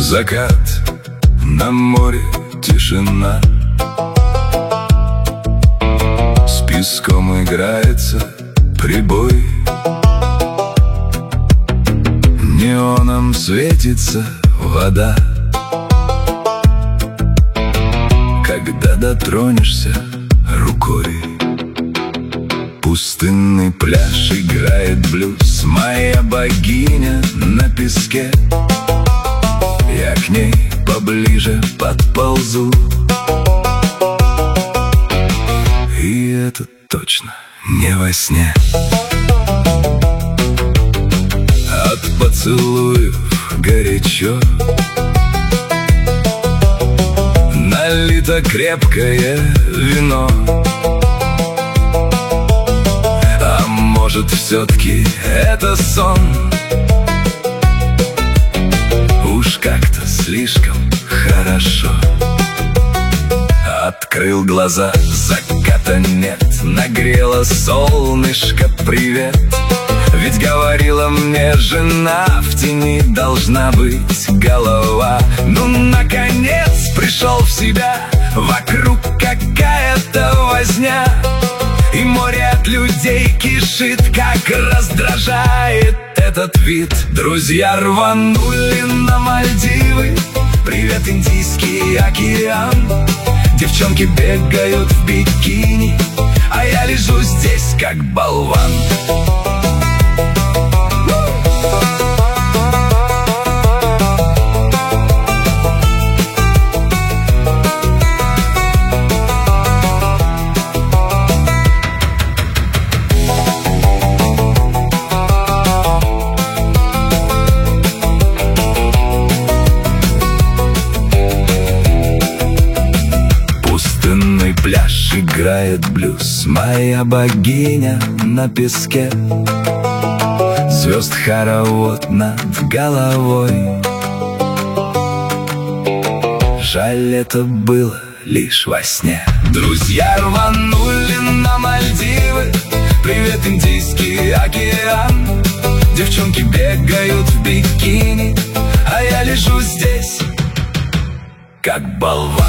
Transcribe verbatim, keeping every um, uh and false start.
Закат, на море тишина, с песком играется прибой. Неоном светится вода, когда дотронешься рукой. Пустынный пляж играет блюз, моя богиня на песке. Я к ней поближе подползу, и это точно не во сне. От поцелуев горячо налито крепкое вино. А может, все-таки это сон? Уж как-то слишком хорошо. Открыл глаза, заката нет, нагрело солнышко, привет. Ведь говорила мне жена, в тени должна быть голова. Ну, наконец пришел в себя, вокруг какая-то возня, и море от людей кишит, как раздражает этот вид. Друзья рванули на Мальдивы, привет, Индийский океан. Девчонки бегают в бикини, а я лежу здесь, как болван. Пляж играет блюз, моя богиня на песке. Звезд хоровод над головой. Жаль, это было лишь во сне. Друзья рванули на Мальдивы, привет, Индийский океан. Девчонки бегают в бикини, а я лежу здесь, как болван.